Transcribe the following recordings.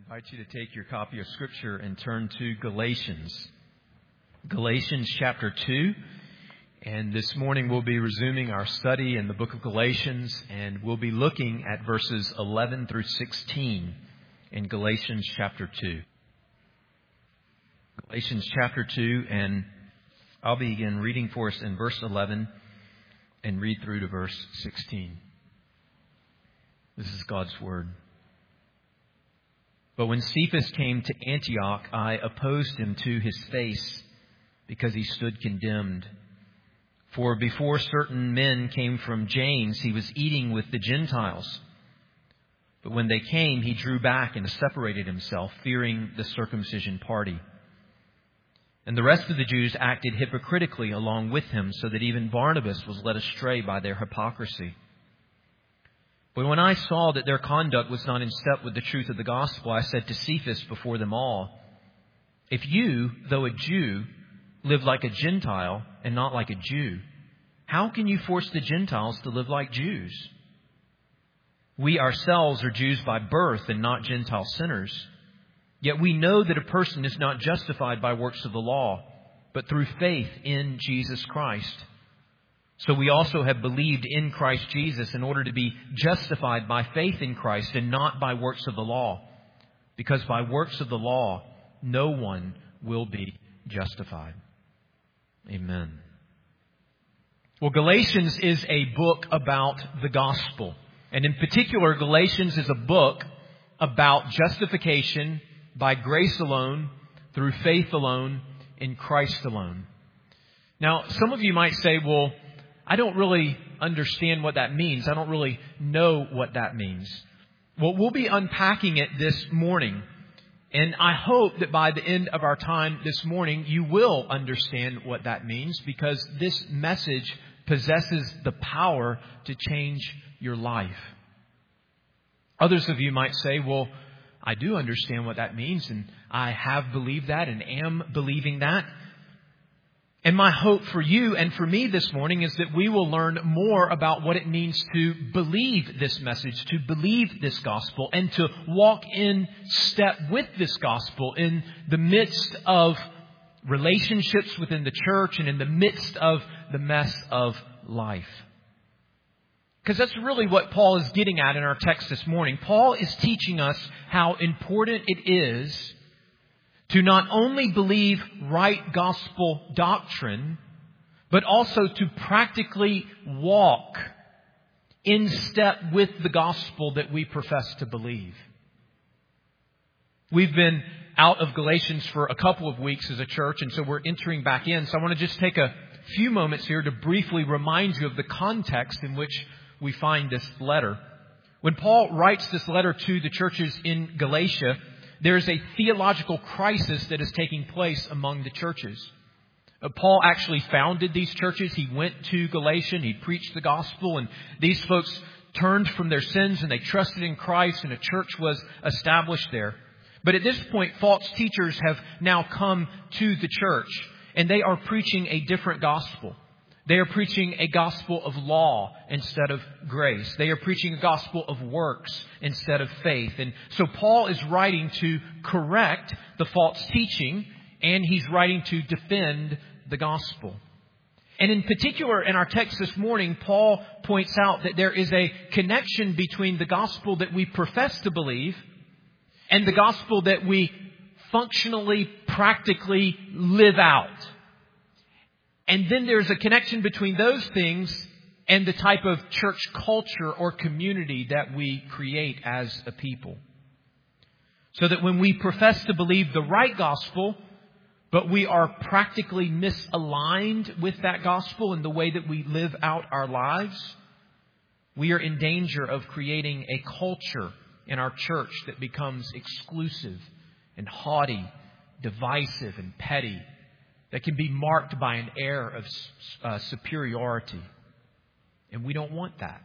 I invite you to take your copy of Scripture and turn to Galatians. Galatians chapter 2. And this morning we'll be resuming our study in the book of Galatians, and we'll be looking at verses 11 through 16 in Galatians chapter 2. Galatians chapter 2, and I'll begin reading for us in verse 11 and read through to verse 16. This is God's Word. But when Cephas came to Antioch, I opposed him to his face, because he stood condemned. For before certain men came from James, he was eating with the Gentiles. But when they came, he drew back and separated himself, fearing the circumcision party. And the rest of the Jews acted hypocritically along with him, so that even Barnabas was led astray by their hypocrisy. But when I saw that their conduct was not in step with the truth of the gospel, I said to Cephas before them all, if you, though a Jew, live like a Gentile and not like a Jew, how can you force the Gentiles to live like Jews? We ourselves are Jews by birth and not Gentile sinners. Yet we know that a person is not justified by works of the law, but through faith in Jesus Christ. So we also have believed in Christ Jesus in order to be justified by faith in Christ and not by works of the law. Because by works of the law, no one will be justified. Amen. Well, Galatians is a book about the gospel. And in particular, Galatians is a book about justification by grace alone, through faith alone, in Christ alone. Now, some of you might say, well, I don't really understand what that means. I don't really know what that means. Well, we'll be unpacking it this morning. And I hope that by the end of our time this morning, you will understand what that means, because this message possesses the power to change your life. Others of you might say, well, I do understand what that means, and I have believed that and am believing that. And my hope for you and for me this morning is that we will learn more about what it means to believe this message, to believe this gospel, and to walk in step with this gospel in the midst of relationships within the church and in the midst of the mess of life. Because that's really what Paul is getting at in our text this morning. Paul is teaching us how important it is to not only believe right gospel doctrine, but also to practically walk in step with the gospel that we profess to believe. We've been out of Galatians for a couple of weeks as a church, and so we're entering back in. So I want to just take a few moments here to briefly remind you of the context in which we find this letter. When Paul writes this letter to the churches in Galatia, there is a theological crisis that is taking place among the churches. Paul actually founded these churches. He went to Galatia and he preached the gospel, and these folks turned from their sins and they trusted in Christ, and a church was established there. But at this point, false teachers have now come to the church, and they are preaching a different gospel. They are preaching a gospel of law instead of grace. They are preaching a gospel of works instead of faith. And so Paul is writing to correct the false teaching, and he's writing to defend the gospel. And in particular, in our text this morning, Paul points out that there is a connection between the gospel that we profess to believe and the gospel that we functionally, practically live out. And then there's a connection between those things and the type of church culture or community that we create as a people. So that when we profess to believe the right gospel, but we are practically misaligned with that gospel in the way that we live out our lives, we are in danger of creating a culture in our church that becomes exclusive and haughty, divisive and petty, that can be marked by an air of superiority. And we don't want that.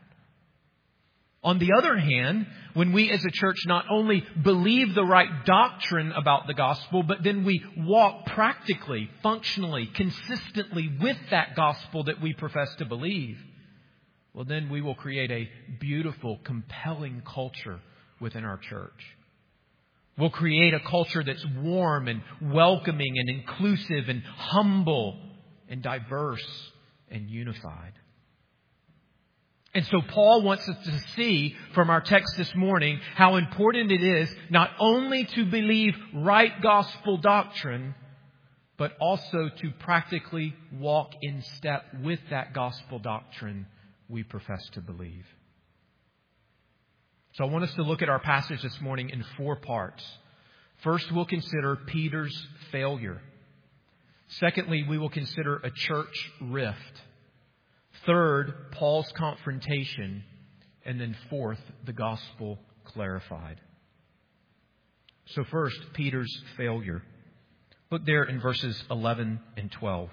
On the other hand, when we as a church not only believe the right doctrine about the gospel, but then we walk practically, functionally, consistently with that gospel that we profess to believe, well, then we will create a beautiful, compelling culture within our church. We'll create a culture that's warm and welcoming and inclusive and humble and diverse and unified. And so Paul wants us to see from our text this morning how important it is not only to believe right gospel doctrine, but also to practically walk in step with that gospel doctrine we profess to believe. So I want us to look at our passage this morning in 4 parts. First, we'll consider Peter's failure. Secondly, we will consider a church rift. Third, Paul's confrontation. And then fourth, the gospel clarified. So first, Peter's failure. Look there in verses 11 and 12.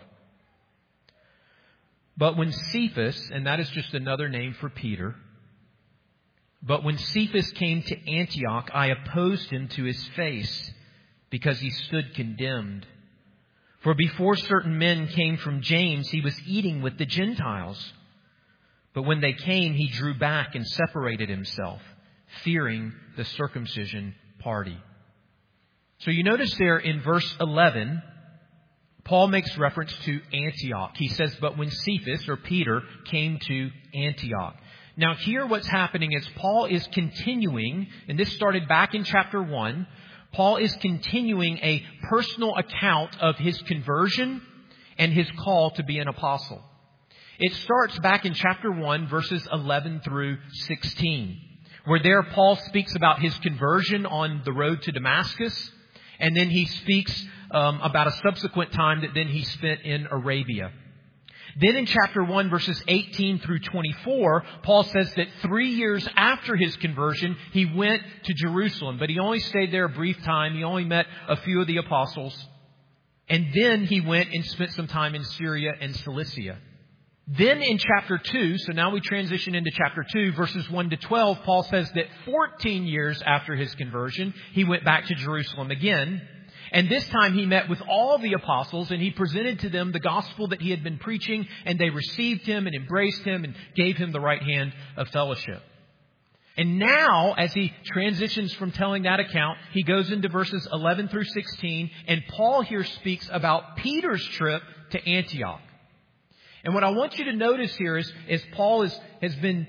But when Cephas, and that is just another name for Peter, but when Cephas came to Antioch, I opposed him to his face because he stood condemned. For before certain men came from James, he was eating with the Gentiles. But when they came, he drew back and separated himself, fearing the circumcision party. So you notice there in verse 11, Paul makes reference to Antioch. He says, but when Cephas, or Peter, came to Antioch. Now here what's happening is Paul is continuing, and this started back in chapter 1, Paul is continuing a personal account of his conversion and his call to be an apostle. It starts back in chapter 1, verses 11 through 16, where there Paul speaks about his conversion on the road to Damascus, and then he speaks about a subsequent time that then he spent in Arabia. Then in chapter 1, verses 18 through 24, Paul says that 3 years after his conversion, he went to Jerusalem. But he only stayed there a brief time. He only met a few of the apostles. And then he went and spent some time in Syria and Cilicia. Then in chapter 2, so now we transition into chapter 2, verses 1 to 12, Paul says that 14 years after his conversion, he went back to Jerusalem again. And this time he met with all the apostles and he presented to them the gospel that he had been preaching, and they received him and embraced him and gave him the right hand of fellowship. And now, as he transitions from telling that account, he goes into verses 11 through 16, and Paul here speaks about Peter's trip to Antioch. And what I want you to notice here is Paul has been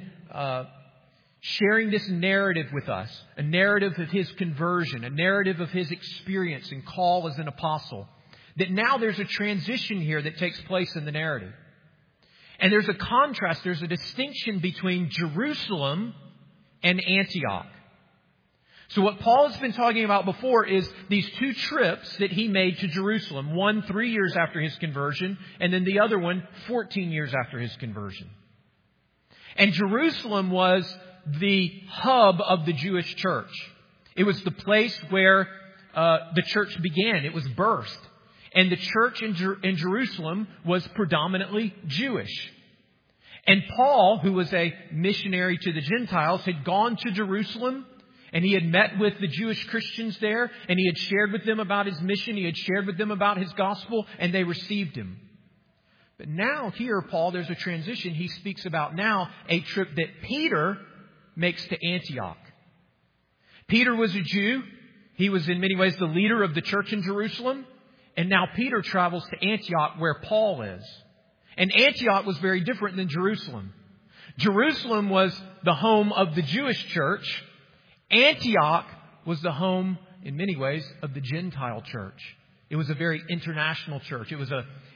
sharing this narrative with us, a narrative of his conversion, a narrative of his experience and call as an apostle, that now there's a transition here that takes place in the narrative. And there's a contrast, there's a distinction between Jerusalem and Antioch. So what Paul has been talking about before is these 2 trips that he made to Jerusalem. One 3 years after his conversion, and then the other one 14 years after his conversion. And Jerusalem was the hub of the Jewish church. It was the place where the church began. It was birthed. And the church in Jerusalem was predominantly Jewish. And Paul, who was a missionary to the Gentiles, had gone to Jerusalem, and he had met with the Jewish Christians there, and he had shared with them about his mission. He had shared with them about his gospel, and they received him. But now here, Paul, there's a transition. He speaks about now a trip that Peter makes to Antioch. Peter was a Jew. He was in many ways the leader of the church in Jerusalem. And now Peter travels to Antioch, where Paul is. And Antioch was very different than Jerusalem. Jerusalem was the home of the Jewish church. Antioch was the home, in many ways, of the Gentile church. It was a very international church. It was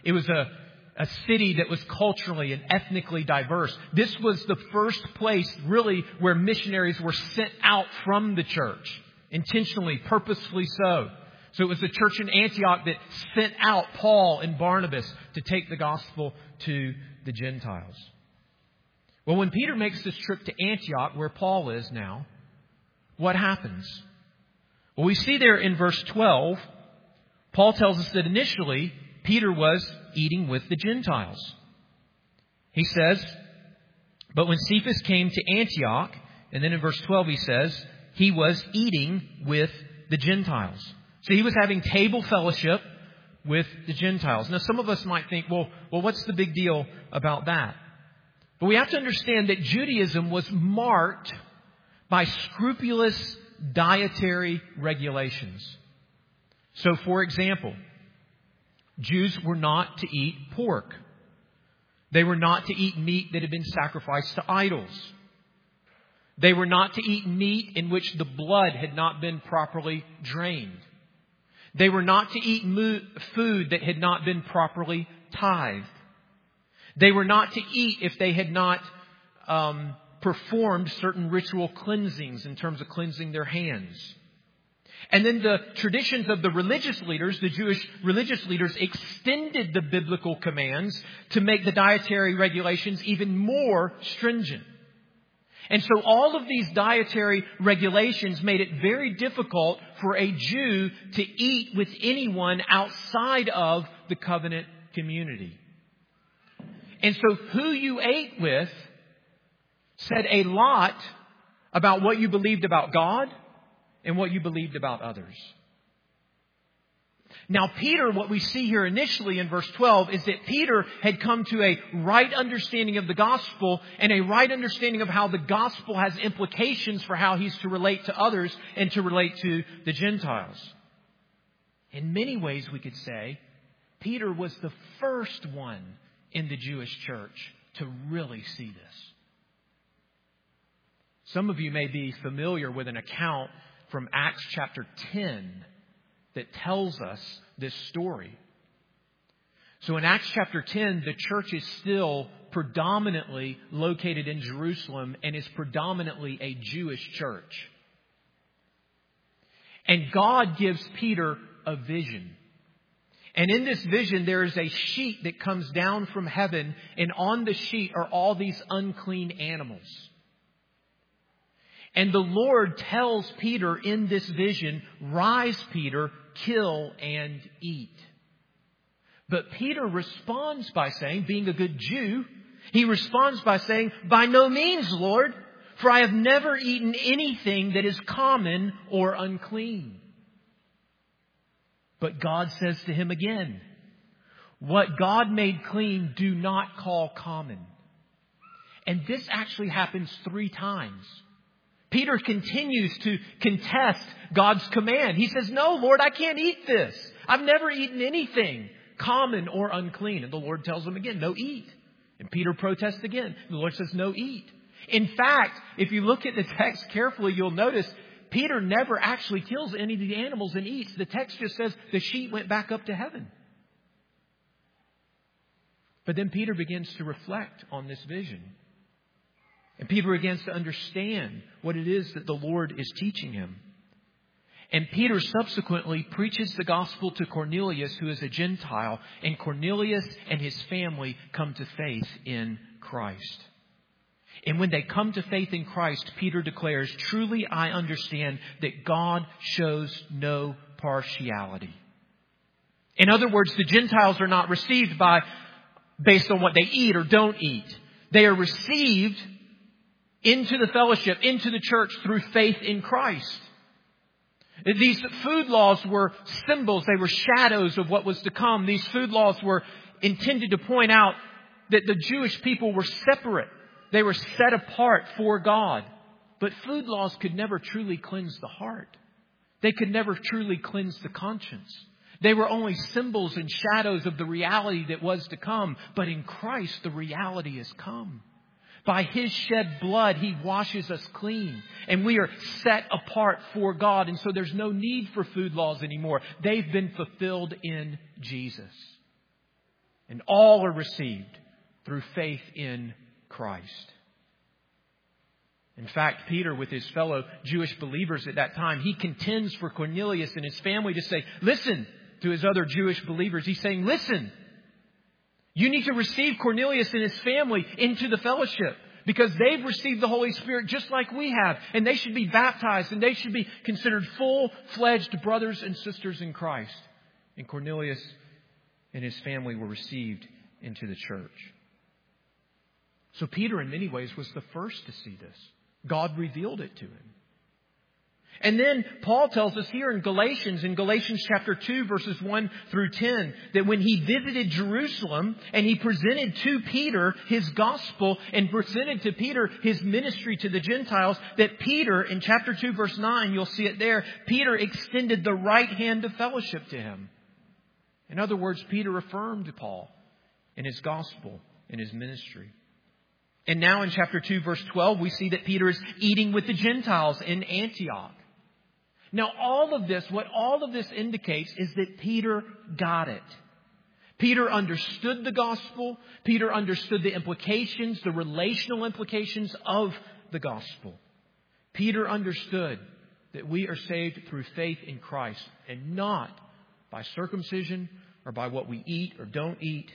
a city that was culturally and ethnically diverse. This was the first place, really, where missionaries were sent out from the church. Intentionally, purposefully so. So it was the church in Antioch that sent out Paul and Barnabas to take the gospel to the Gentiles. Well, when Peter makes this trip to Antioch, where Paul is now, what happens? Well, we see there in verse 12, Paul tells us that initially Peter was eating with the Gentiles. He says, but when Cephas came to Antioch, and then in verse 12 he says, he was eating with the Gentiles. So he was having table fellowship with the Gentiles. Now some of us might think, well, what's the big deal about that? But we have to understand that Judaism was marked by scrupulous dietary regulations. So, for example, Jews were not to eat pork. They were not to eat meat that had been sacrificed to idols. They were not to eat meat in which the blood had not been properly drained. They were not to eat food that had not been properly tithed. They were not to eat if they had not performed certain ritual cleansings in terms of cleansing their hands. And then the traditions of the religious leaders, the Jewish religious leaders, extended the biblical commands to make the dietary regulations even more stringent. And so all of these dietary regulations made it very difficult for a Jew to eat with anyone outside of the covenant community. And so who you ate with said a lot about what you believed about God and what you believed about others. Now, Peter, what we see here initially in verse 12 is that Peter had come to a right understanding of the gospel and a right understanding of how the gospel has implications for how he's to relate to others and to relate to the Gentiles. In many ways, we could say Peter was the first one in the Jewish church to really see this. Some of you may be familiar with an account from Acts chapter 10 that tells us this story. So in Acts chapter 10, the church is still predominantly located in Jerusalem and is predominantly a Jewish church. And God gives Peter a vision. And in this vision, there is a sheet that comes down from heaven, and on the sheet are all these unclean animals. And the Lord tells Peter in this vision, "Rise, Peter, kill and eat." But Peter responds by saying, being a good Jew, he responds by saying, "By no means, Lord, for I have never eaten anything that is common or unclean." But God says to him again, "What God made clean, do not call common." And this actually happens 3 times. Peter continues to contest God's command. He says, "No, Lord, I can't eat this. I've never eaten anything common or unclean." And the Lord tells him again, "No, eat." And Peter protests again. The Lord says, "No, eat." In fact, if you look at the text carefully, you'll notice Peter never actually kills any of the animals and eats. The text just says the sheet went back up to heaven. But then Peter begins to reflect on this vision. And Peter begins to understand what it is that the Lord is teaching him. And Peter subsequently preaches the gospel to Cornelius, who is a Gentile. And Cornelius and his family come to faith in Christ. And when they come to faith in Christ, Peter declares, "Truly I understand that God shows no partiality." In other words, the Gentiles are not received based on what they eat or don't eat. They are received into the fellowship, into the church through faith in Christ. These food laws were symbols. They were shadows of what was to come. These food laws were intended to point out that the Jewish people were separate. They were set apart for God. But food laws could never truly cleanse the heart. They could never truly cleanse the conscience. They were only symbols and shadows of the reality that was to come. But in Christ, the reality has come. By His shed blood, He washes us clean. And we are set apart for God. And so there's no need for food laws anymore. They've been fulfilled in Jesus. And all are received through faith in Christ. In fact, Peter, with his fellow Jewish believers at that time, he contends for Cornelius and his family to say, listen, to his other Jewish believers. He's saying, listen, you need to receive Cornelius and his family into the fellowship because they've received the Holy Spirit just like we have. And they should be baptized and they should be considered full-fledged brothers and sisters in Christ. And Cornelius and his family were received into the church. So Peter, in many ways, was the first to see this. God revealed it to him. And then Paul tells us here in Galatians chapter 2, verses 1 through 10, that when he visited Jerusalem and he presented to Peter his gospel and presented to Peter his ministry to the Gentiles, that Peter, in chapter 2, verse 9, you'll see it there, Peter extended the right hand of fellowship to him. In other words, Peter affirmed Paul in his gospel, in his ministry. And now in chapter 2, verse 12, we see that Peter is eating with the Gentiles in Antioch. Now, what all of this indicates is that Peter got it. Peter understood the gospel. Peter understood the implications, the relational implications of the gospel. Peter understood that we are saved through faith in Christ and not by circumcision or by what we eat or don't eat.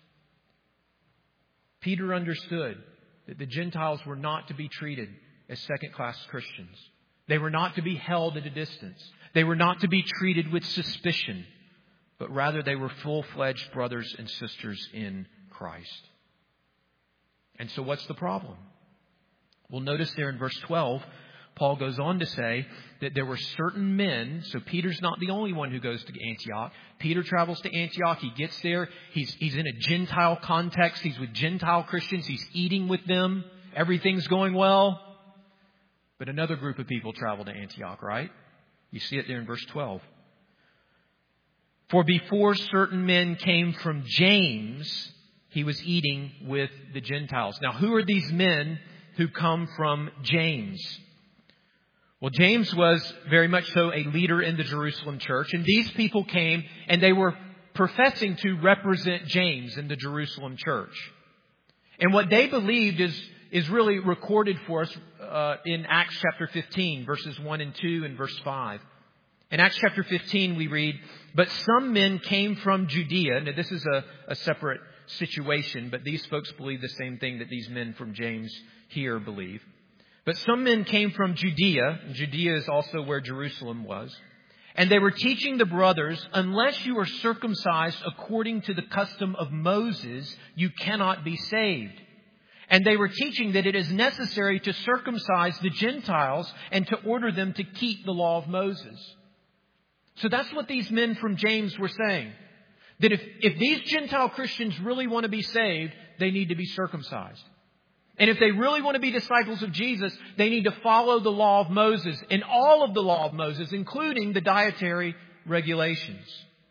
Peter understood that the Gentiles were not to be treated as second-class Christians. They were not to be held at a distance. They were not to be treated with suspicion, but rather they were full-fledged brothers and sisters in Christ. And so what's the problem? Well, notice there in verse 12, Paul goes on to say that there were certain men. So Peter's not the only one who goes to Antioch. Peter travels to Antioch. He gets there. He's in a Gentile context. He's with Gentile Christians. He's eating with them. Everything's going well. But another group of people travel to Antioch, right? You see it there in verse 12. For before certain men came from James, he was eating with the Gentiles. Now, who are these men who come from James? Well, James was very much so a leader in the Jerusalem church. And these people came and they were professing to represent James in the Jerusalem church. And what they believed is really recorded for us in Acts chapter 15, verses 1 and 2 and verse 5. In Acts chapter 15, we read, but some men came from Judea. Now, this is a separate situation, but these folks believe the same thing that these men from James here believe. But some men came from Judea. And Judea is also where Jerusalem was. And they were teaching the brothers, unless you are circumcised according to the custom of Moses, you cannot be saved. And they were teaching that it is necessary to circumcise the Gentiles and to order them to keep the law of Moses. So that's what these men from James were saying. That if these Gentile Christians really want to be saved, they need to be circumcised. And if they really want to be disciples of Jesus, they need to follow the law of Moses and all of the law of Moses, including the dietary regulations.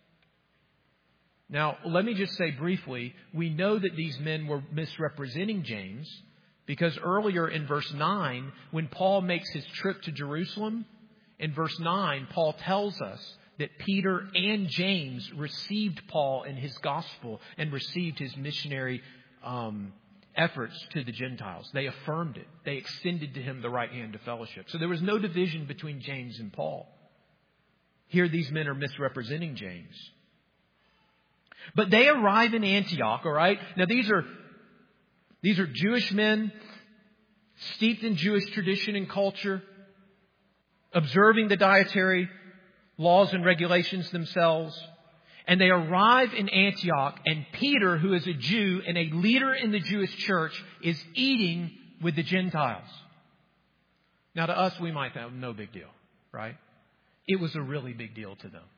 Now, let me just say briefly, we know that these men were misrepresenting James because earlier in verse 9, when Paul makes his trip to Jerusalem, in verse 9, Paul tells us that Peter and James received Paul in his gospel and received his missionary efforts to the Gentiles. They affirmed it. They extended to him the right hand of fellowship. So there was no division between James and Paul. Here these men are misrepresenting James. But they arrive in Antioch, all right? Now these are Jewish men steeped in Jewish tradition and culture, observing the dietary laws and regulations themselves. And they arrive in Antioch, and Peter, who is a Jew and a leader in the Jewish church, is eating with the Gentiles. Now to us, we might think, no big deal, right? It was a really big deal to them.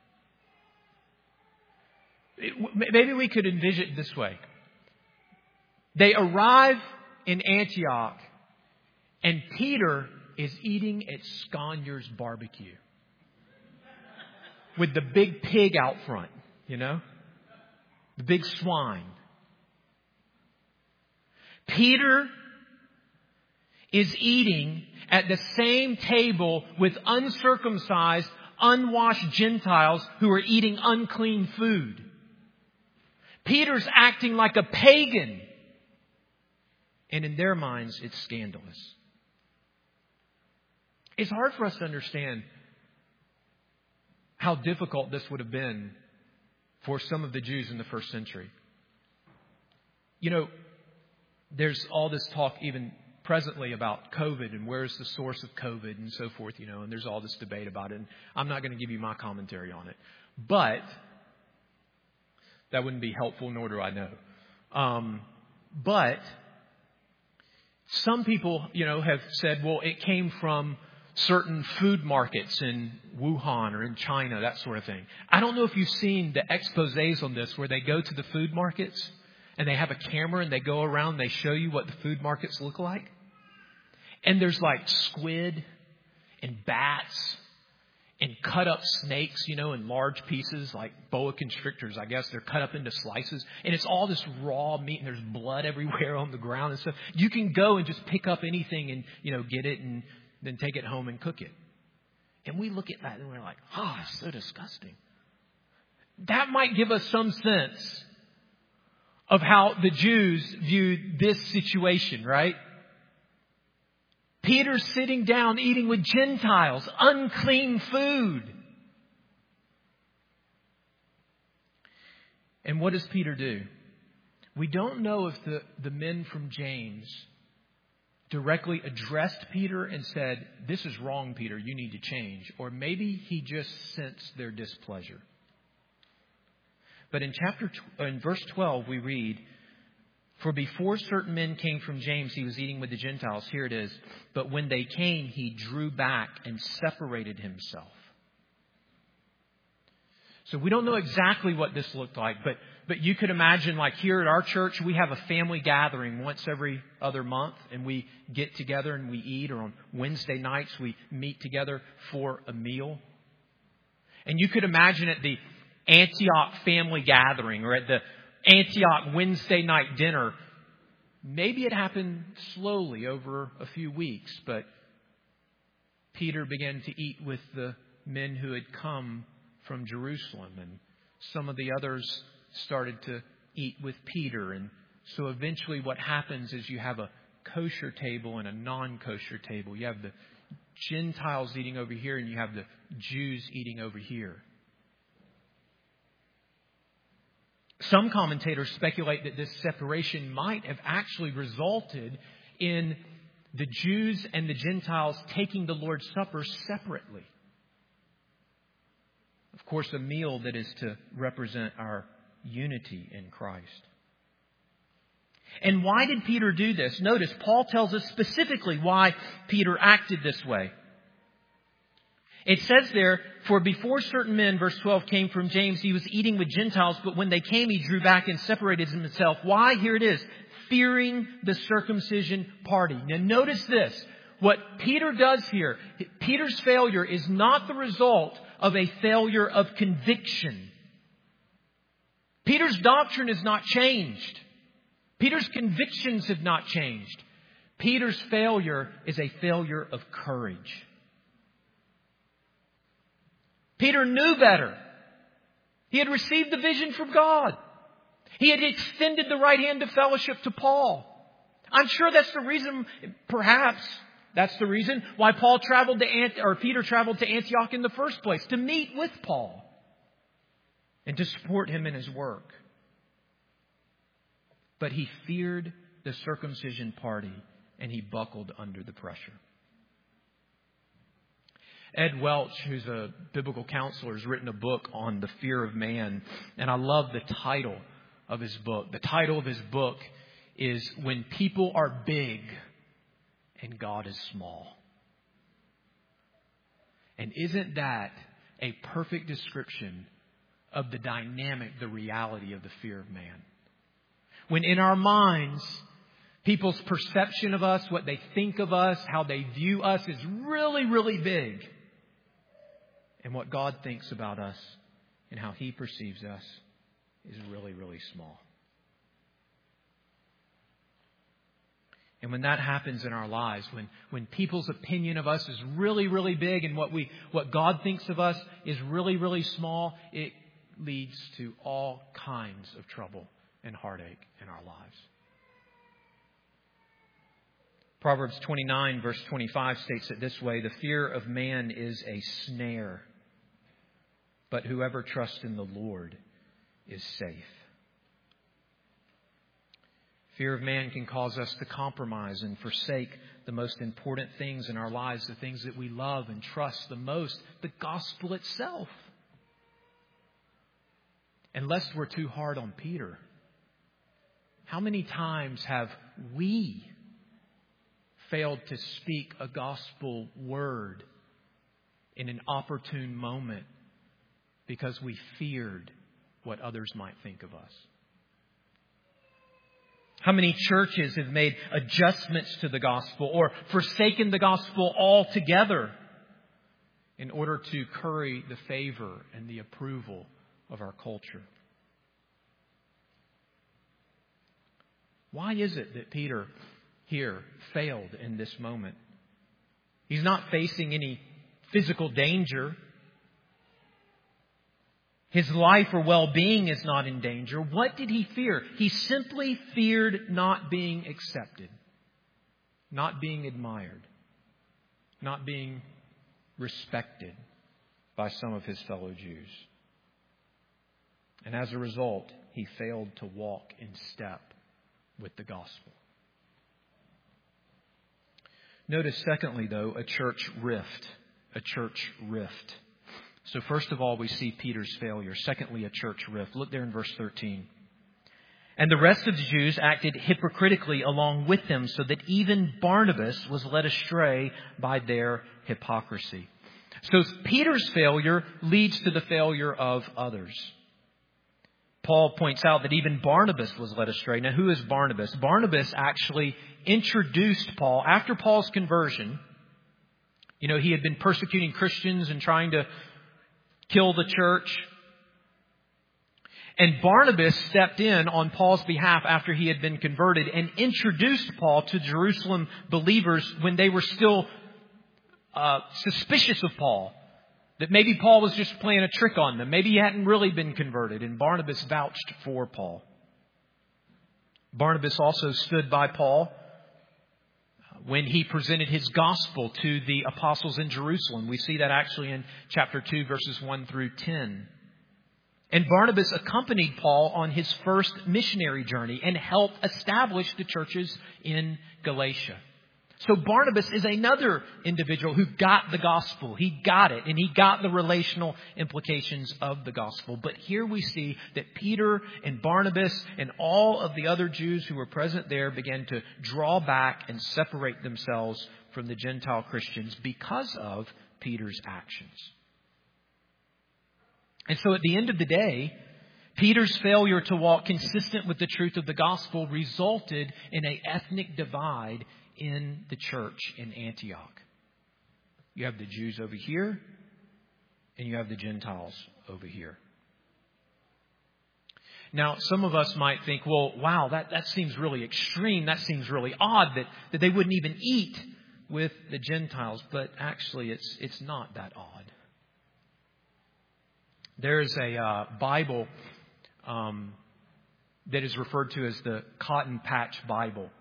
Maybe we could envision it this way. They arrive in Antioch, and Peter is eating at Scaniar's barbecue with the big pig out front, you know, the big swine. Peter is eating at the same table with uncircumcised, unwashed Gentiles who are eating unclean food. Peter's acting like a pagan. And in their minds, it's scandalous. It's hard for us to understand how difficult this would have been for some of the Jews in the first century. You know, there's all this talk even presently about COVID and where's the source of COVID and so forth, you know, and there's all this debate about it. And I'm not going to give you my commentary on it. But that wouldn't be helpful, nor do I know. But some people, you know, have said, well, it came from certain food markets in Wuhan or in China, that sort of thing. I don't know if you've seen the exposés on this where they go to the food markets and they have a camera and they go around and they show you what the food markets look like. And there's like squid and bats and cut up snakes, in large pieces, like boa constrictors, I guess. They're cut up into slices. And it's all this raw meat and there's blood everywhere on the ground and stuff. You can go and just pick up anything and, get it and then take it home and cook it. And we look at that and we're like, it's so disgusting. That might give us some sense of how the Jews viewed this situation, right? Peter's sitting down eating with Gentiles, unclean food. And what does Peter do? We don't know if the men from James directly addressed Peter and said, "This is wrong, Peter, you need to change." Or maybe he just sensed their displeasure. But in verse 12 we read, "For before certain men came from James, he was eating with the Gentiles." Here it is. "But when they came, he drew back and separated himself." So we don't know exactly what this looked like, but you could imagine, like here at our church, we have a family gathering once every other month, and we get together and we eat, or on Wednesday nights we meet together for a meal. And you could imagine at the Antioch family gathering or at the Antioch Wednesday night dinner, maybe it happened slowly over a few weeks, but Peter began to eat with the men who had come from Jerusalem, and some of the others started to eat with Peter. And so eventually what happens is you have a kosher table and a non-kosher table. You have the Gentiles eating over here and you have the Jews eating over here. Some commentators speculate that this separation might have actually resulted in the Jews and the Gentiles taking the Lord's Supper separately. Of course, a meal that is to represent our unity in Christ. And why did Peter do this? Notice, Paul tells us specifically why Peter acted this way. It says there, "For before certain men," verse 12, "came from James, he was eating with Gentiles, but when they came, he drew back and separated himself." Why? Here it is. Fearing the circumcision party. Now notice this. What Peter does here, Peter's failure is not the result of a failure of conviction. Peter's doctrine has not changed. Peter's convictions have not changed. Peter's failure is a failure of courage. Peter knew better. He had received the vision from God. He had extended the right hand of fellowship to Paul. I'm sure that's the reason, perhaps that's the reason why Peter traveled to Antioch in the first place, to meet with Paul and to support him in his work. But he feared the circumcision party and he buckled under the pressure. Ed Welch, who's a biblical counselor, has written a book on the fear of man. And I love the title of his book. The title of his book is "When People Are Big and God is Small." And isn't that a perfect description of the dynamic, the reality of the fear of man? When in our minds, people's perception of us, what they think of us, how they view us is really, really big. And what God thinks about us and how He perceives us is really, really small. And when that happens in our lives, when people's opinion of us is really, really big and what God thinks of us is really, really small, it leads to all kinds of trouble and heartache in our lives. Proverbs 29 verse 25 states it this way: "The fear of man is a snare, but whoever trusts in the Lord is safe." Fear of man can cause us to compromise and forsake the most important things in our lives, the things that we love and trust the most, the gospel itself. And lest we're too hard on Peter, how many times have we failed to speak a gospel word in an opportune moment because we feared what others might think of us? How many churches have made adjustments to the gospel or forsaken the gospel altogether in order to curry the favor and the approval of our culture? Why is it that Peter here failed in this moment? He's not facing any physical danger. His life or well-being is not in danger. What did he fear? He simply feared not being accepted, not being admired, not being respected by some of his fellow Jews. And as a result, he failed to walk in step with the gospel. Notice, secondly, though, a church rift. A church rift. So first of all, we see Peter's failure. Secondly, a church rift. Look there in verse 13. And the rest of the Jews acted hypocritically along with them, so that even Barnabas was led astray by their hypocrisy. So Peter's failure leads to the failure of others. Paul points out that even Barnabas was led astray. Now, who is Barnabas? Barnabas actually introduced Paul after Paul's conversion. You know, he had been persecuting Christians and trying to kill the church. And Barnabas stepped in on Paul's behalf after he had been converted and introduced Paul to Jerusalem believers when they were still suspicious of Paul. That maybe Paul was just playing a trick on them. Maybe he hadn't really been converted. And Barnabas vouched for Paul. Barnabas also stood by Paul when he presented his gospel to the apostles in Jerusalem. We see that actually in chapter 2, verses 1 through 10. And Barnabas accompanied Paul on his first missionary journey and helped establish the churches in Galatia. So Barnabas is another individual who got the gospel. He got it, and he got the relational implications of the gospel. But here we see that Peter and Barnabas and all of the other Jews who were present there began to draw back and separate themselves from the Gentile Christians because of Peter's actions. And so at the end of the day, Peter's failure to walk consistent with the truth of the gospel resulted in an ethnic divide in the church in Antioch. You have the Jews over here, and you have the Gentiles over here. Now, some of us might think, well, wow, that seems really extreme. That seems really odd that they wouldn't even eat with the Gentiles. But actually, it's not that odd. There's a Bible that is referred to as the Cotton Patch Bible.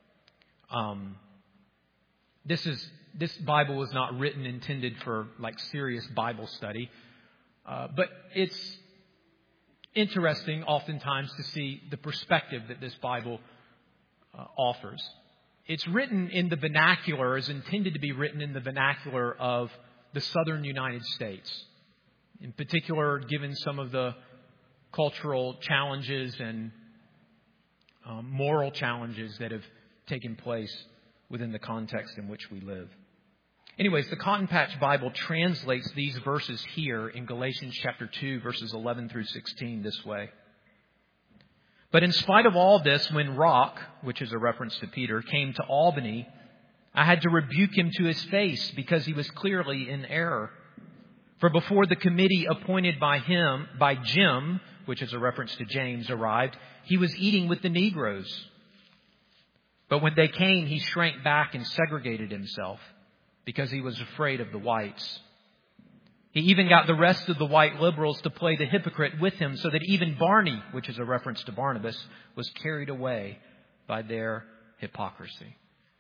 This Bible was not written intended for like serious Bible study, but it's interesting oftentimes to see the perspective that this Bible offers. It's written in the vernacular, is intended to be written in the vernacular of the southern United States. In particular, given some of the cultural challenges and moral challenges that have taken place within the context in which we live. Anyways, the Cotton Patch Bible translates these verses here in Galatians chapter 2, verses 11 through 16 this way. But in spite of all this, when Rock, which is a reference to Peter, came to Albany, I had to rebuke him to his face because he was clearly in error. For before the committee appointed by Jim, which is a reference to James, arrived, he was eating with the Negroes. But when they came, he shrank back and segregated himself because he was afraid of the whites. He even got the rest of the white liberals to play the hypocrite with him so that even Barney, which is a reference to Barnabas, was carried away by their hypocrisy.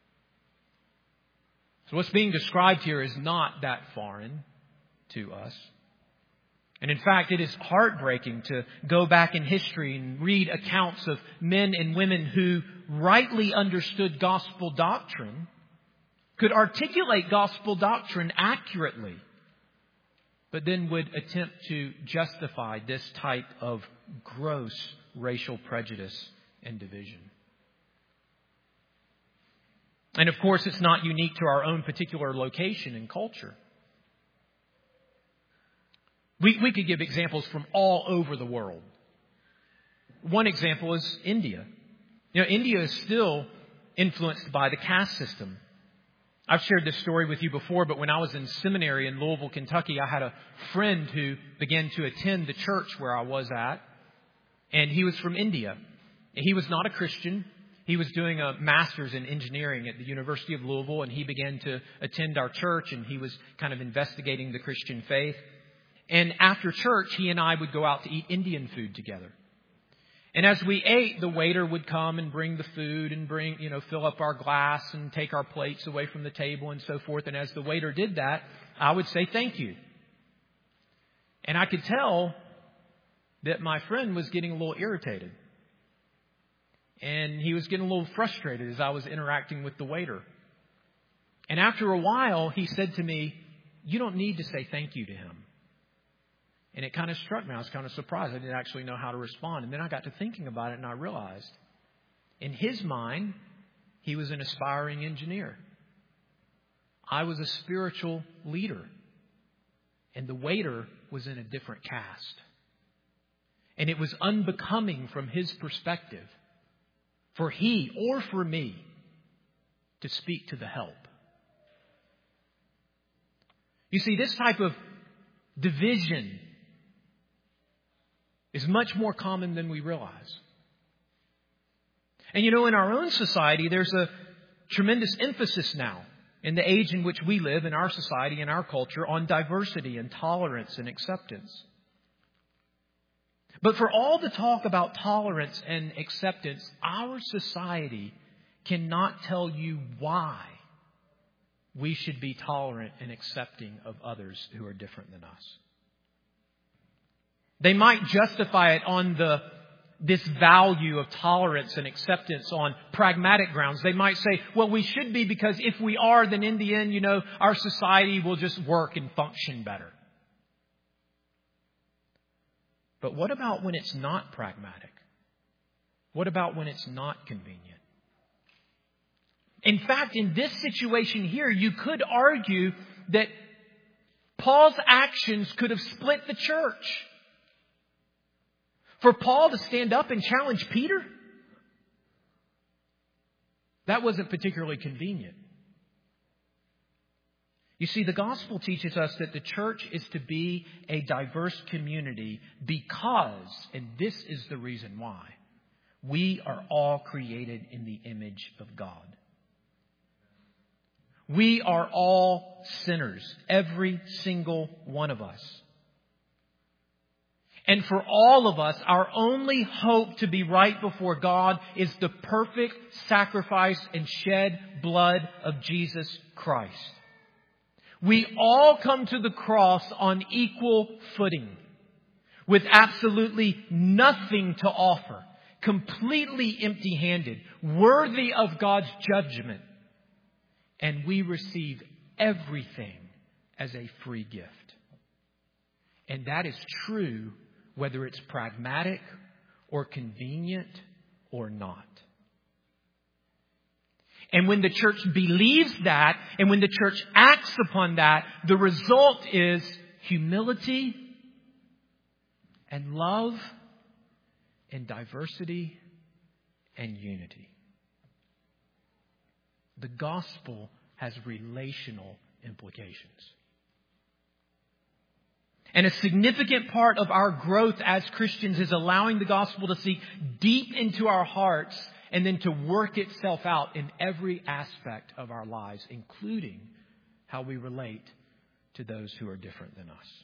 So what's being described here is not that foreign to us. And in fact, it is heartbreaking to go back in history and read accounts of men and women who rightly understood gospel doctrine, could articulate gospel doctrine accurately, but then would attempt to justify this type of gross racial prejudice and division. And of course, it's not unique to our own particular location and culture. We could give examples from all over the world. One example is India. India is still influenced by the caste system. I've shared this story with you before, but when I was in seminary in Louisville, Kentucky, I had a friend who began to attend the church where I was at, and he was from India. He was not a Christian. He was doing a master's in engineering at the University of Louisville, and he began to attend our church, and he was kind of investigating the Christian faith. And after church, he and I would go out to eat Indian food together. And as we ate, the waiter would come and bring the food and fill up our glass and take our plates away from the table and so forth. And as the waiter did that, I would say thank you. And I could tell that my friend was getting a little irritated. And he was getting a little frustrated as I was interacting with the waiter. And after a while, he said to me, "You don't need to say thank you to him." And it kind of struck me. I was kind of surprised. I didn't actually know how to respond. And then I got to thinking about it, and I realized in his mind, he was an aspiring engineer. I was a spiritual leader. And the waiter was in a different caste. And it was unbecoming from his perspective for he or for me to speak to the help. You see, this type of division is much more common than we realize. And in our own society, there's a tremendous emphasis now in the age in which we live, in our society, in our culture, on diversity and tolerance and acceptance. But for all the talk about tolerance and acceptance, our society cannot tell you why we should be tolerant and accepting of others who are different than us. They might justify it on this value of tolerance and acceptance on pragmatic grounds. They might say, well, we should be because if we are, then in the end, our society will just work and function better. But what about when it's not pragmatic? What about when it's not convenient? In fact, in this situation here, you could argue that Paul's actions could have split the church. For Paul to stand up and challenge Peter, that wasn't particularly convenient. You see, the gospel teaches us that the church is to be a diverse community because, and this is the reason why, we are all created in the image of God. We are all sinners, every single one of us. And for all of us, our only hope to be right before God is the perfect sacrifice and shed blood of Jesus Christ. We all come to the cross on equal footing, with absolutely nothing to offer, completely empty-handed, worthy of God's judgment. And we receive everything as a free gift. And that is true whether it's pragmatic or convenient or not. And when the church believes that, and when the church acts upon that, the result is humility and love and diversity and unity. The gospel has relational implications. And a significant part of our growth as Christians is allowing the gospel to seep deep into our hearts and then to work itself out in every aspect of our lives, including how we relate to those who are different than us.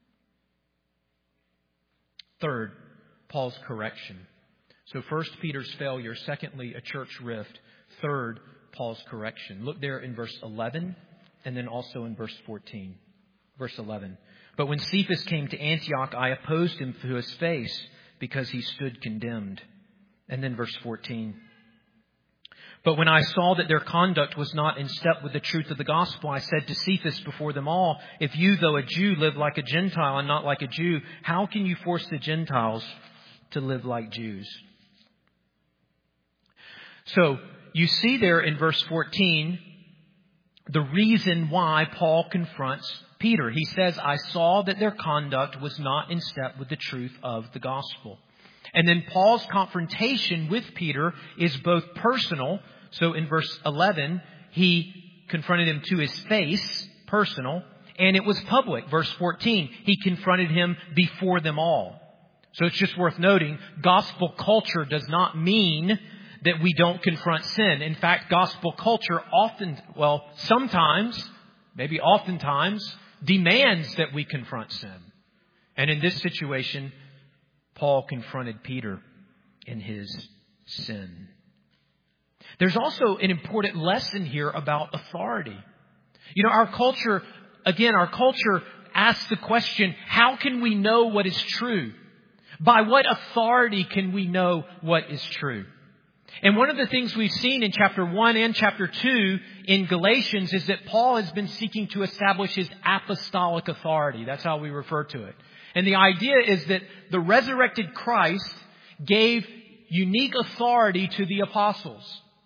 Third, Paul's correction. So first, Peter's failure. Secondly, a church rift. Third, Paul's correction. Look there in verse 11 and then also in verse 14. Verse 11. But when Cephas came to Antioch, I opposed him to his face because he stood condemned. And then verse 14. But when I saw that their conduct was not in step with the truth of the gospel, I said to Cephas before them all, if you, though a Jew, live like a Gentile and not like a Jew, how can you force the Gentiles to live like Jews? So, you see there in verse 14 the reason why Paul confronts Peter. He says, I saw that their conduct was not in step with the truth of the gospel. And then Paul's confrontation with Peter is both personal. So in verse 11, he confronted him to his face, personal, and it was public. Verse 14, he confronted him before them all. So it's just worth noting, gospel culture does not mean that we don't confront sin. In fact, gospel culture sometimes, maybe oftentimes, demands that we confront sin. And in this situation, Paul confronted Peter in his sin. There's also an important lesson here about authority. You know, our culture asks the question, how can we know what is true? By what authority can we know what is true? And one of the things we've seen in chapter 1 and chapter 2 in Galatians is that Paul has been seeking to establish his apostolic authority. That's how we refer to it. And the idea is that the resurrected Christ gave unique authority to the apostles.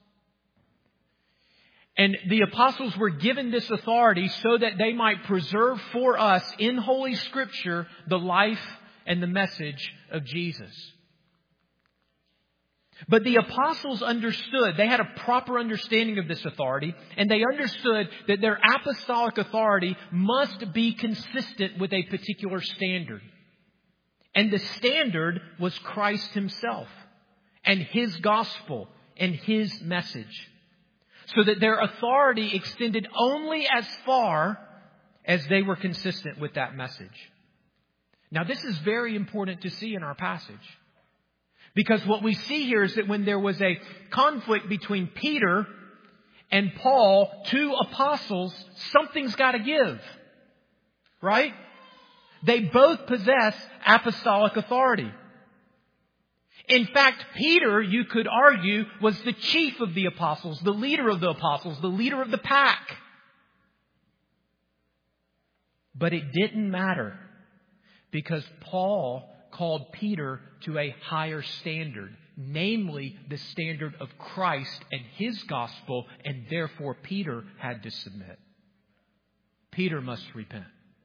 And the apostles were given this authority so that they might preserve for us in Holy Scripture the life and the message of Jesus. But the apostles understood, they had a proper understanding of this authority, and they understood that their apostolic authority must be consistent with a particular standard. And the standard was Christ Himself and His gospel and His message. So that their authority extended only as far as they were consistent with that message. Now, this is very important to see in our passage. Because what we see here is that when there was a conflict between Peter and Paul, two apostles, something's got to give. Right? They both possess apostolic authority. In fact, Peter, you could argue, was the chief of the apostles, the leader of the apostles, the leader of the pack. But it didn't matter because Paul called Peter to a higher standard, namely the standard of Christ and His gospel, and therefore Peter had to submit. Peter must repent.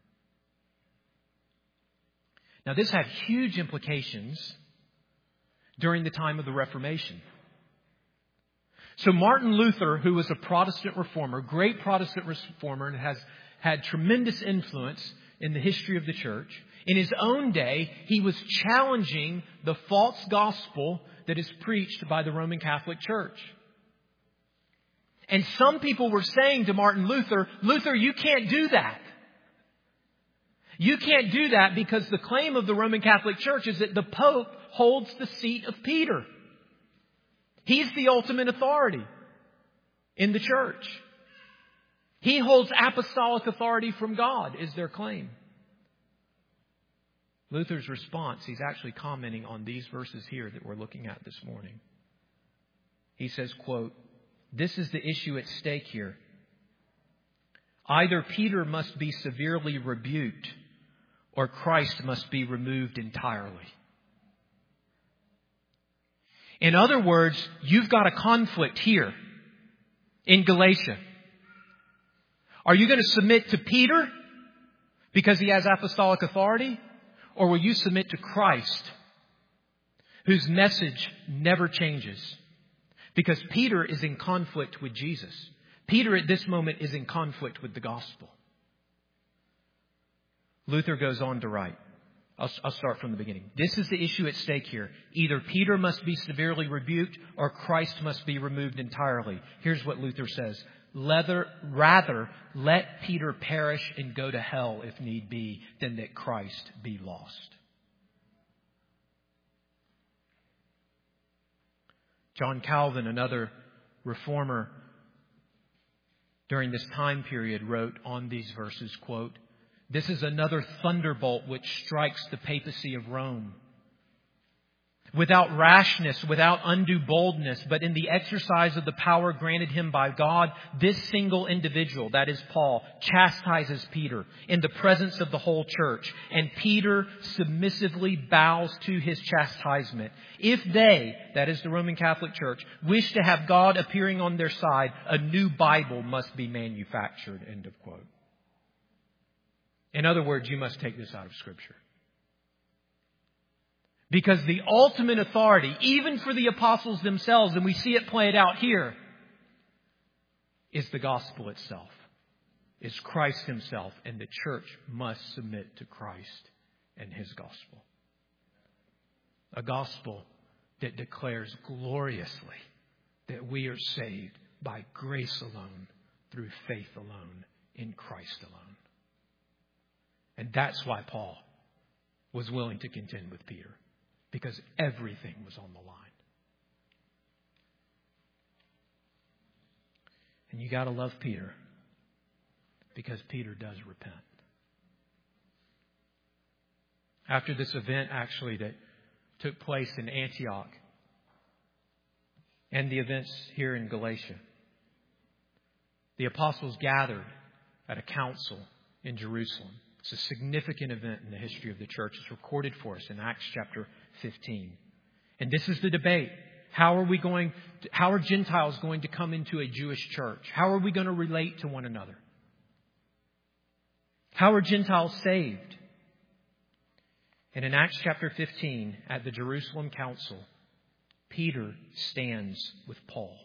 Now, this had huge implications during the time of the Reformation. So Martin Luther, who was a Protestant reformer, great Protestant reformer, and has had tremendous influence in the history of the church, in his own day, he was challenging the false gospel that is preached by the Roman Catholic Church. And some people were saying to Martin Luther, Luther, you can't do that. You can't do that because the claim of the Roman Catholic Church is that the Pope holds the seat of Peter. He's the ultimate authority in the church. He holds apostolic authority from God, is their claim. Luther's response, he's actually commenting on these verses here that we're looking at this morning. He says, quote, "This is the issue at stake here. Either Peter must be severely rebuked or Christ must be removed entirely." In other words, you've got a conflict here in Galatia. Are you going to submit to Peter because he has apostolic authority? Or will you submit to Christ, whose message never changes? Because Peter is in conflict with Jesus. Peter at this moment is in conflict with the gospel. Luther goes on to write. I'll start from the beginning. This is the issue at stake here. Either Peter must be severely rebuked or Christ must be removed entirely. Here's what Luther says. Rather, let Peter perish and go to hell if need be, than that Christ be lost. John Calvin, another reformer during this time period, wrote on these verses, quote, "This is another thunderbolt which strikes the papacy of Rome. without rashness, without undue boldness, but in the exercise of the power granted him by God, this single individual, that is Paul, chastises Peter in the presence of the whole church. And Peter submissively bows to his chastisement. If they, that is the Roman Catholic Church, wish to have God appearing on their side, a new Bible must be manufactured. End of quote. In other words, you must take this out of Scripture. Because the ultimate authority, even for the apostles themselves, and we see it played out here, is the gospel itself. Is Christ himself. And the church must submit to Christ and his gospel. A gospel that declares gloriously that we are saved by grace alone, through faith alone, in Christ alone. And that's why Paul was willing to contend with Peter. Because everything was on the line. And you got to love Peter. Because Peter does repent. After this event actually that took place in Antioch. And the events here in Galatia. The apostles gathered at a council in Jerusalem. It's a significant event in the history of the church. It's recorded for us in Acts chapter 15. And this is the debate. How are Gentiles going to come into a Jewish church? How are we going to relate to one another? How are Gentiles saved? And in Acts chapter 15, at the Jerusalem council, Peter stands with Paul.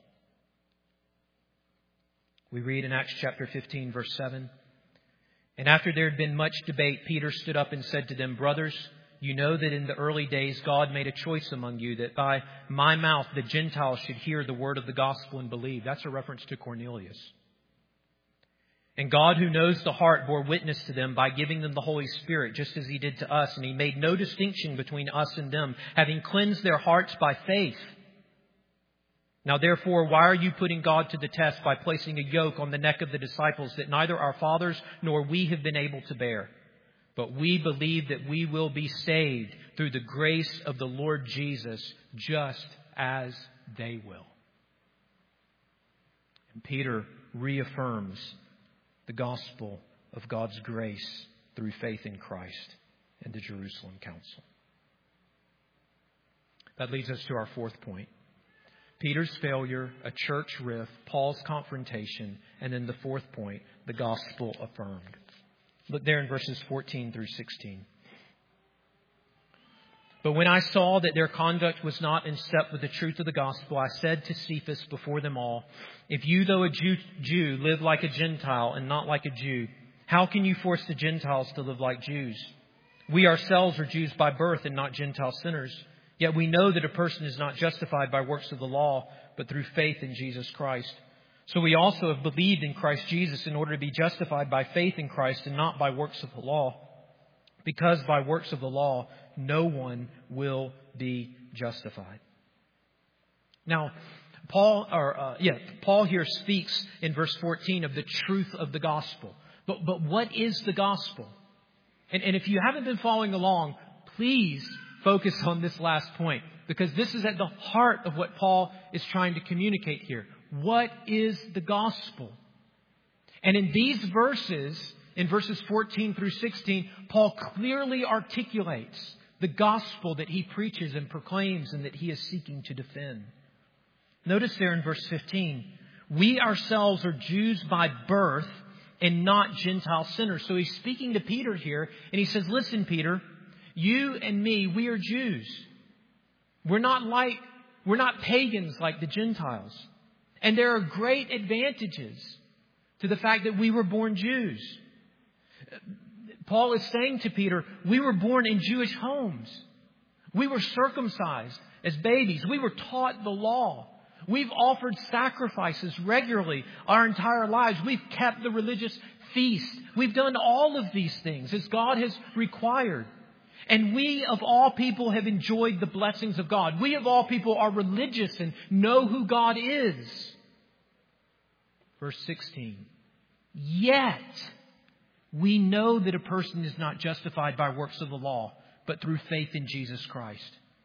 We read in Acts chapter 15, verse 7. And after there had been much debate, Peter stood up and said to them, "Brothers, you know that in the early days God made a choice among you that by my mouth the Gentiles should hear the word of the gospel and believe." That's a reference to Cornelius. "And God, who knows the heart, bore witness to them by giving them the Holy Spirit, just as he did to us. And he made no distinction between us and them, having cleansed their hearts by faith. Now, therefore, why are you putting God to the test by placing a yoke on the neck of the disciples that neither our fathers nor we have been able to bear? But we believe that we will be saved through the grace of the Lord Jesus, just as they will." And Peter reaffirms the gospel of God's grace through faith in Christ in the Jerusalem council. That leads us to our fourth point. Peter's failure, a church rift, Paul's confrontation, and then the fourth point, the gospel affirmed. Look there in verses 14 through 16. "But when I saw that their conduct was not in step with the truth of the gospel, I said to Cephas before them all, 'If you, though a Jew, live like a Gentile and not like a Jew, how can you force the Gentiles to live like Jews? We ourselves are Jews by birth and not Gentile sinners. Yet we know that a person is not justified by works of the law, but through faith in Jesus Christ. So we also have believed in Christ Jesus in order to be justified by faith in Christ and not by works of the law. Because by works of the law, no one will be justified.'" Now, Paul here speaks in verse 14 of the truth of the gospel. But what is the gospel? And if you haven't been following along, please focus on this last point, because this is at the heart of what Paul is trying to communicate here. What is the gospel? And in these verses, in verses 14 through 16, Paul clearly articulates the gospel that he preaches and proclaims and that he is seeking to defend. Notice there in verse 15, "We ourselves are Jews by birth and not Gentile sinners." So he's speaking to Peter here, and he says, "Listen, Peter, you and me, we are Jews. We're not pagans like the Gentiles. And there are great advantages to the fact that we were born Jews." Paul is saying to Peter, we were born in Jewish homes. We were circumcised as babies. We were taught the law. We've offered sacrifices regularly our entire lives. We've kept the religious feast. We've done all of these things as God has required. And we, of all people, have enjoyed the blessings of God. We, of all people, are religious and know who God is. Verse 16. "Yet we know that a person is not justified by works of the law, but through faith in Jesus Christ.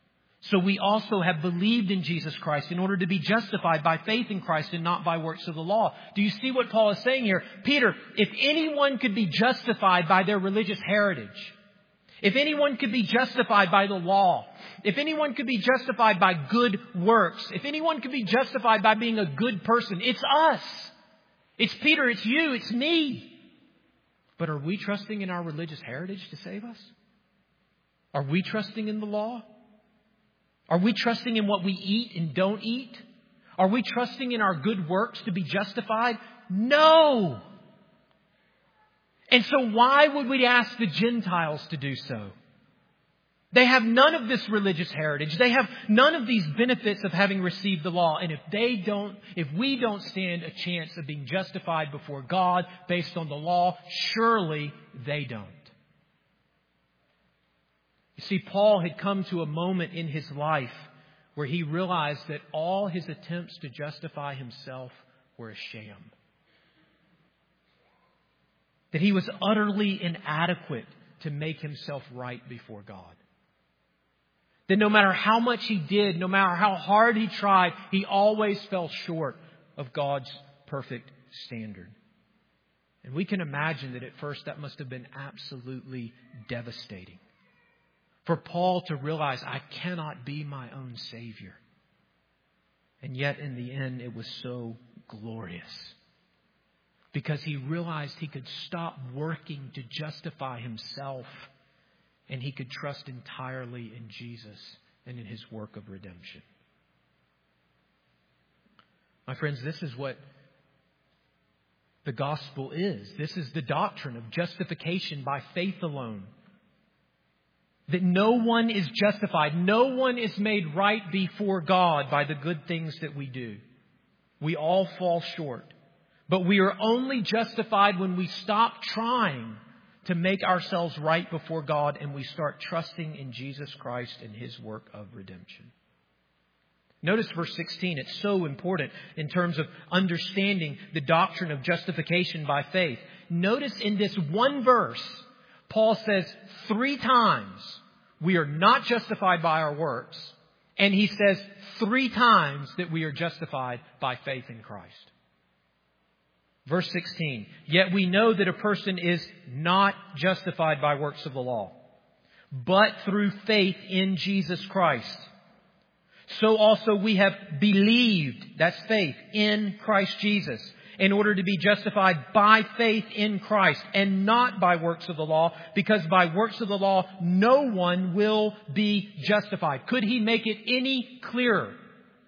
So we also have believed in Jesus Christ in order to be justified by faith in Christ and not by works of the law. Do you see what Paul is saying here? Peter, if anyone could be justified by their religious heritage, if anyone could be justified by the law, if anyone could be justified by good works, if anyone could be justified by being a good person, it's us. It's Peter, it's you, it's me. But are we trusting in our religious heritage to save us? Are we trusting in the law? Are we trusting in what we eat and don't eat? Are we trusting in our good works to be justified? No. And so why would we ask the Gentiles to do so? They have none of this religious heritage. They have none of these benefits of having received the law. And if we don't stand a chance of being justified before God based on the law, surely they don't. You see, Paul had come to a moment in his life where he realized that all his attempts to justify himself were a sham. That he was utterly inadequate to make himself right before God. That no matter how much he did, no matter how hard he tried, he always fell short of God's perfect standard. And we can imagine that at first that must have been absolutely devastating. For Paul to realize, I cannot be my own Savior. And yet in the end, it was so glorious. Because he realized he could stop working to justify himself. And he could trust entirely in Jesus and in His work of redemption. My friends, this is what the gospel is. This is the doctrine of justification by faith alone. That no one is justified. No one is made right before God by the good things that we do. We all fall short. But we are only justified when we stop trying to make ourselves right before God and we start trusting in Jesus Christ and His work of redemption. Notice verse 16. It's so important in terms of understanding the doctrine of justification by faith. Notice in this one verse, Paul says 3 times, we are not justified by our works. And he says 3 times that we are justified by faith in Christ. Verse 16, yet we know that a person is not justified by works of the law, but through faith in Jesus Christ. So also we have believed, that's faith, in Christ Jesus, in order to be justified by faith in Christ and not by works of the law, because by works of the law no one will be justified. Could he make it any clearer?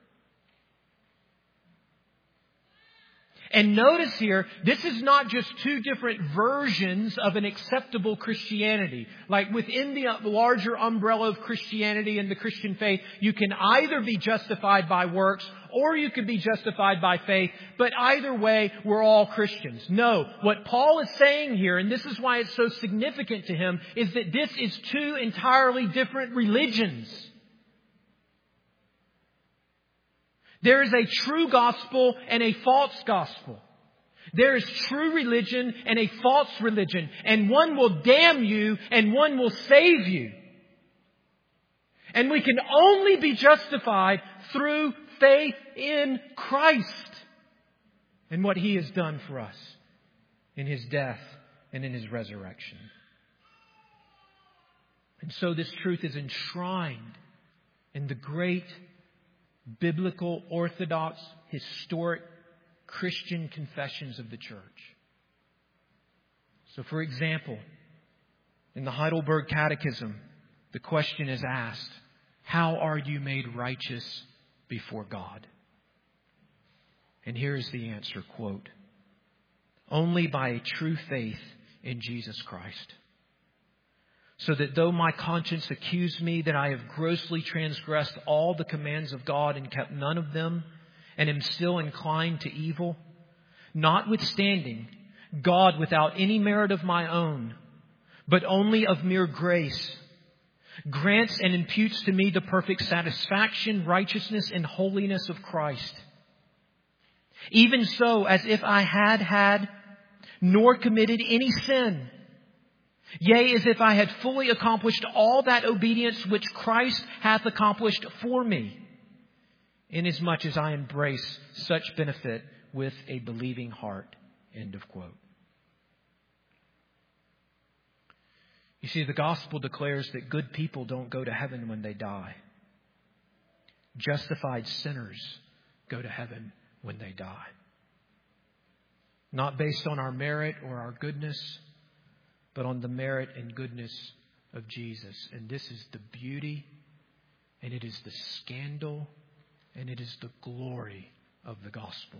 And notice here, this is not just 2 different versions of an acceptable Christianity. Like within the larger umbrella of Christianity and the Christian faith, you can either be justified by works or you can be justified by faith. But either way, we're all Christians. No, what Paul is saying here, and this is why it's so significant to him, is that this is 2 entirely different religions. There is a true gospel and a false gospel. There is true religion and a false religion. And one will damn you and one will save you. And we can only be justified through faith in Christ and what He has done for us in His death and in His resurrection. And so this truth is enshrined in the great biblical, orthodox, historic Christian confessions of the church. So, for example, in the Heidelberg Catechism, the question is asked, how are you made righteous before God? And here is the answer, quote, only by a true faith in Jesus Christ. So that though my conscience accuse me that I have grossly transgressed all the commands of God and kept none of them, and am still inclined to evil, notwithstanding, God, without any merit of my own, but only of mere grace, grants and imputes to me the perfect satisfaction, righteousness, and holiness of Christ. Even so, as if I had nor committed any sin, Yea, as if I had fully accomplished all that obedience which Christ hath accomplished for me, inasmuch as I embrace such benefit with a believing heart. End of quote. You see, the gospel declares that good people don't go to heaven when they die. Justified sinners go to heaven when they die. Not based on our merit or our goodness, but on the merit and goodness of Jesus. And this is the beauty, and it is the scandal, and it is the glory of the gospel.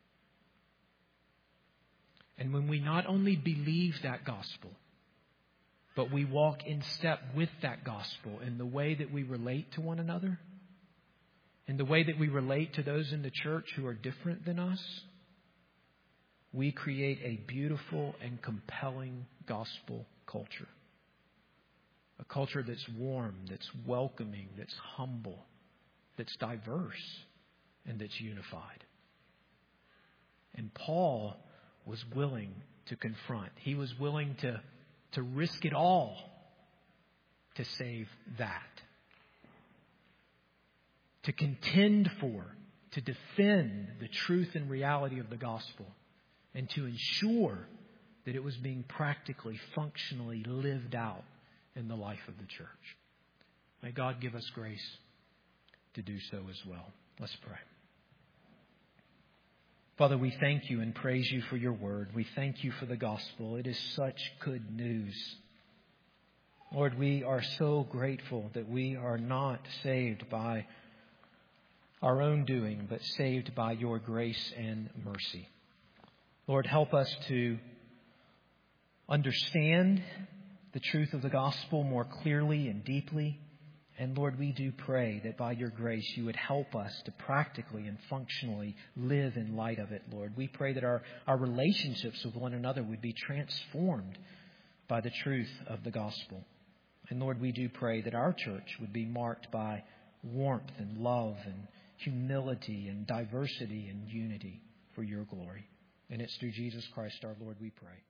And when we not only believe that gospel, but we walk in step with that gospel in the way that we relate to one another, in the way that we relate to those in the church who are different than us, we create a beautiful and compelling gospel culture. A culture that's warm, that's welcoming, that's humble, that's diverse, and that's unified. And Paul was willing to confront. He was willing to risk it all to save that. To contend for, to defend the truth and reality of the gospel, and to ensure that it was being practically, functionally lived out in the life of the church. May God give us grace to do so as well. Let's pray. Father, we thank you and praise you for your word. We thank you for the gospel. It is such good news. Lord, we are so grateful that we are not saved by our own doing, but saved by your grace and mercy. Lord, help us to understand the truth of the gospel more clearly and deeply. And Lord, we do pray that by your grace you would help us to practically and functionally live in light of it, Lord. We pray that our relationships with one another would be transformed by the truth of the gospel. And Lord, we do pray that our church would be marked by warmth and love and humility and diversity and unity for your glory. And it's through Jesus Christ our Lord we pray.